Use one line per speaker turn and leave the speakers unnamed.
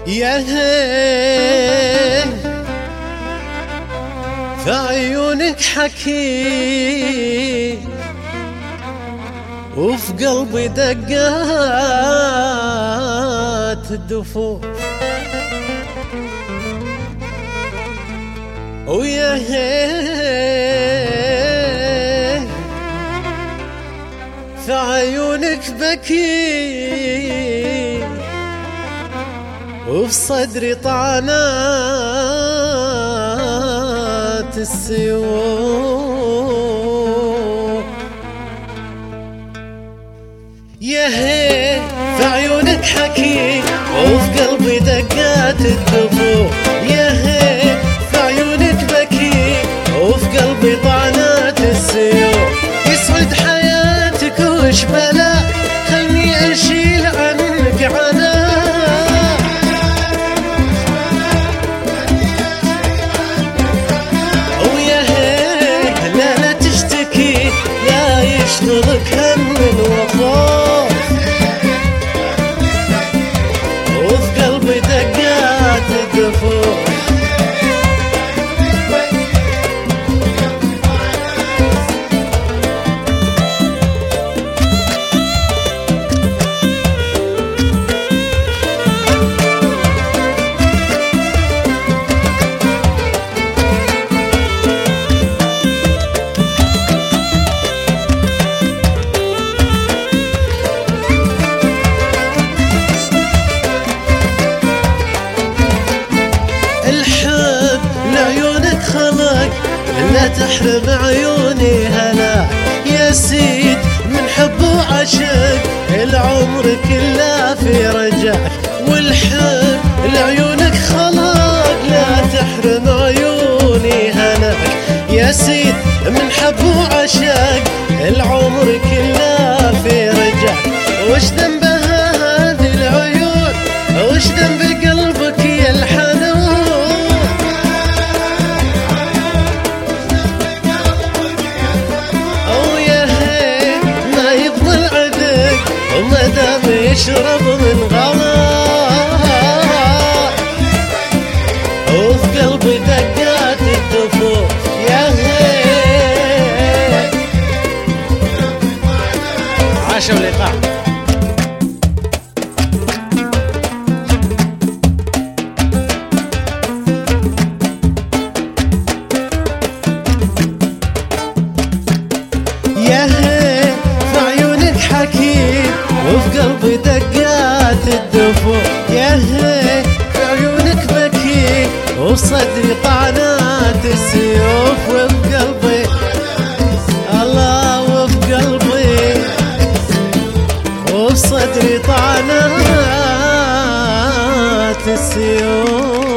يا هي في عيونك حكي وفي قلبي دقات الدفوف، ويا هي في عيونك بكي وفي صدري طعنات السيوف. يا هي في عيونك حكي وفي قلبي دقات الدفوف، يا هي في عيونك بكي وفي قلبي طعنات السيوف. يسعد حياتك وش بلاك خلني اشيل عنك عناك، ويا هي لا تشتكي لا يشغلك هم الوفاء، وفي قلبي دقات الدفوف. لا تحرم عيوني هلا يا سيد من حب وعشق العمر كله في رجاك، والحب لعيونك خلق لا تحرم عيوني هلاك يا سيد من حب وعشق العمر كله في رجاك. وش ذنبها هذه العيون وش ذنب قلبك يا الحنون، وما دام يشرب من غلاك وفي قلبي دقات الدفوف. يا هي عاشوا اللقاء. يا هي في عيونك حكيم وفي قلبي دقات الدفوف، يا هي في عيونك بكي وفي صدري طعنات السيوف. وفي قلبي الله وفي قلبي وفي صدري طعنات السيوف.